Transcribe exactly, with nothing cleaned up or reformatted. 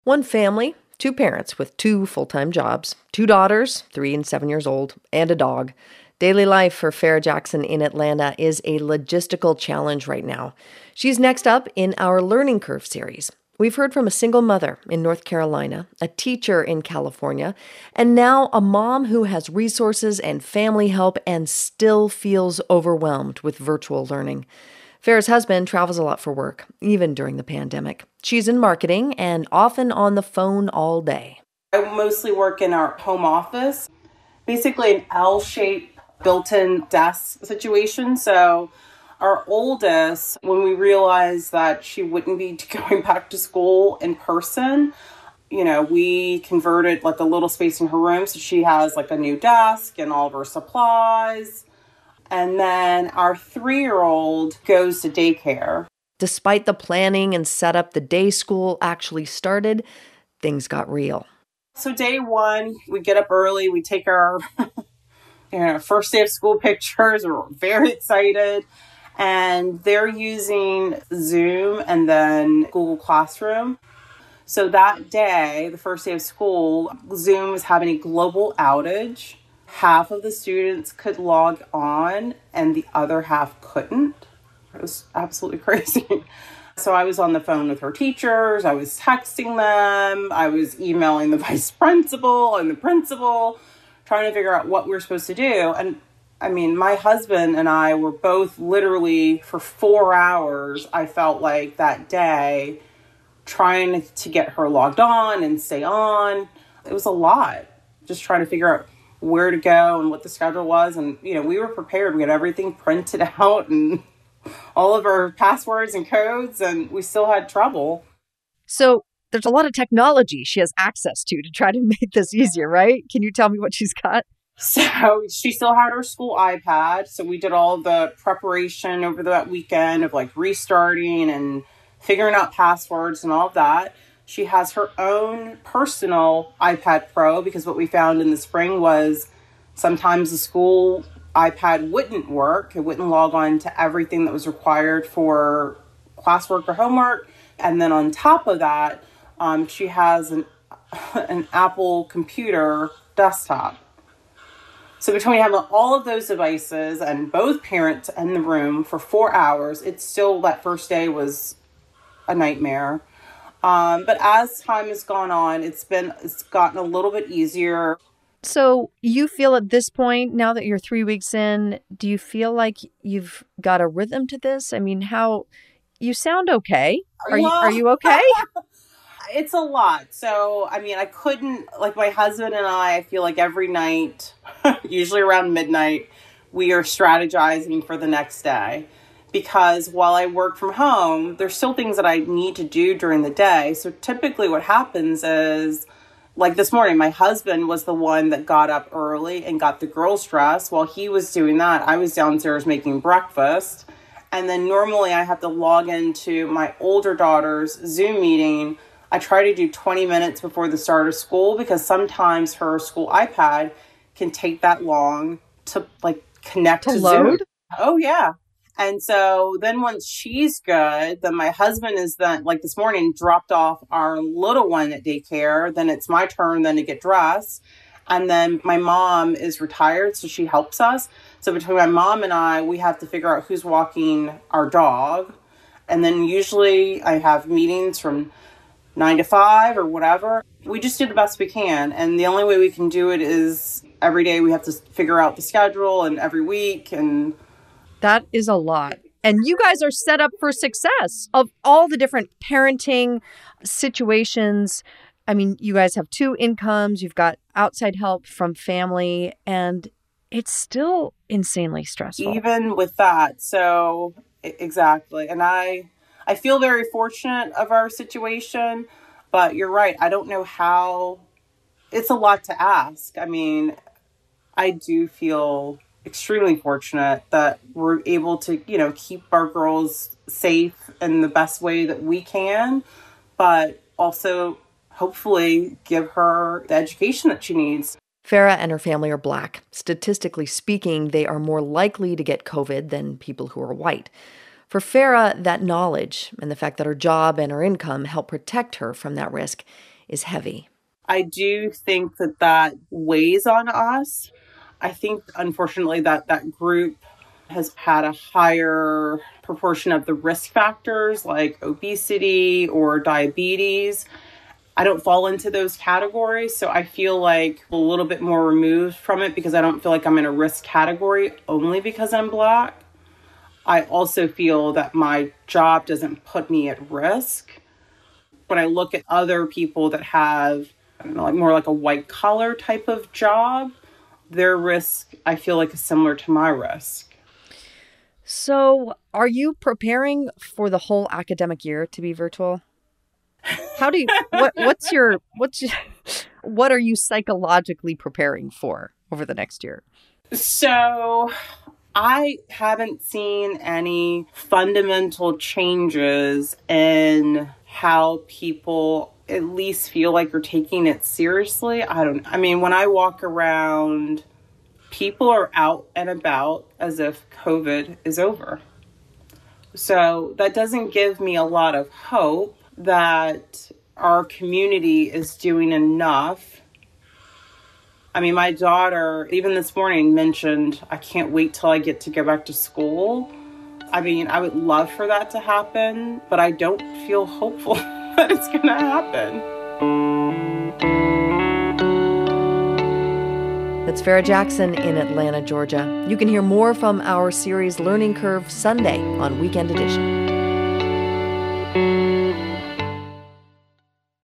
One family, two parents with two full-time jobs, two daughters, three and seven years old, and a dog. Daily life for Farah Jackson in Atlanta is a logistical challenge right now. She's next up in our Learning Curve series. We've heard from a single mother in North Carolina, a teacher in California, and now a mom who has resources and family help and still feels overwhelmed with virtual learning. Farah's husband travels a lot for work, even during the pandemic. She's in marketing and often on the phone all day. I mostly work in our home office, basically an L-shaped built-in desk situation. So our oldest, when we realized that she wouldn't be going back to school in person, you know, we converted like a little space in her room. So she has like a new desk and all of her supplies. And then our three-year-old goes to daycare. Despite the planning and setup, the day school actually started, things got real. So day one, we get up early, we take our you know, first day of school pictures, we're very excited. And they're using Zoom and then Google Classroom. So that day, the first day of school, Zoom was having a global outage. Half of the students could log on and the other half couldn't. It was absolutely crazy. So I was on the phone with her teachers. I was texting them. I was emailing the vice principal and the principal, trying to figure out what we were supposed to do. And I mean, my husband and I were both literally for four hours, I felt like that day, trying to get her logged on and stay on. It was a lot, just trying to figure out where to go and what the schedule was. And, you know, we were prepared. We had everything printed out and all of our passwords and codes, and we still had trouble. So there's a lot of technology she has access to to try to make this easier, right? Can you tell me what she's got? So she still had her school iPad. So we did all the preparation over that weekend of like restarting and figuring out passwords and all of that. She has her own personal iPad Pro because what we found in the spring was sometimes the school iPad wouldn't work. It wouldn't log on to everything that was required for classwork or homework. And then on top of that, um, she has an, an Apple computer desktop. So between having all of those devices and both parents in the room for four hours, it's still, that first day was a nightmare. Um, but as time has gone on, it's been, it's gotten a little bit easier. So you feel at this point, now that you're three weeks in, do you feel like you've got a rhythm to this? I mean, how, you sound okay. Are you, are you okay? It's a lot. So, I mean, I couldn't, like my husband and I, I feel like every night, usually around midnight, we are strategizing for the next day. Because while I work from home, there's still things that I need to do during the day. So typically what happens is, like this morning, my husband was the one that got up early and got the girls dressed. While he was doing that, I was downstairs making breakfast. And then normally I have to log into my older daughter's Zoom meeting. I try to do twenty minutes before the start of school because sometimes her school iPad can take that long to like connect to, to Zoom. load. Oh, yeah. And so then once she's good, then my husband is then, like this morning, dropped off our little one at daycare. Then it's my turn then to get dressed. And then my mom is retired, so she helps us. So between my mom and I, we have to figure out who's walking our dog. And then usually I have meetings from nine to five or whatever. We just do the best we can. And the only way we can do it is every day we have to figure out the schedule and every week. And that is a lot. And you guys are set up for success of all the different parenting situations. I mean, you guys have two incomes, you've got outside help from family, and it's still insanely stressful. Even with that. So exactly. And I, I feel very fortunate of our situation, but you're right. I don't know how, it's a lot to ask. I mean, I do feel extremely fortunate that we're able to, you know, keep our girls safe in the best way that we can, but also hopefully give her the education that she needs. Farah and her family are Black. Statistically speaking, they are more likely to get COVID than people who are white. For Farah, that knowledge and the fact that her job and her income help protect her from that risk is heavy. I do think that that weighs on us. I think, unfortunately, that that group has had a higher proportion of the risk factors like obesity or diabetes. I don't fall into those categories, so I feel like a little bit more removed from it because I don't feel like I'm in a risk category only because I'm Black. I also feel that my job doesn't put me at risk. When I look at other people that have, I don't know, like more like a white collar type of job, their risk, I feel like, is similar to my risk. So are you preparing for the whole academic year to be virtual? How do you, what, what's your, what's your, what are you psychologically preparing for over the next year? So I haven't seen any fundamental changes in how people at least feel like you're taking it seriously. I don't, I mean, when I walk around, people are out and about as if COVID is over. So that doesn't give me a lot of hope that our community is doing enough. I mean, my daughter, even this morning, mentioned, I can't wait till I get to go back to school. I mean, I would love for that to happen, but I don't feel hopeful that it's going to happen. That's Farrah Jackson in Atlanta, Georgia. You can hear more from our series Learning Curve Sunday on Weekend Edition.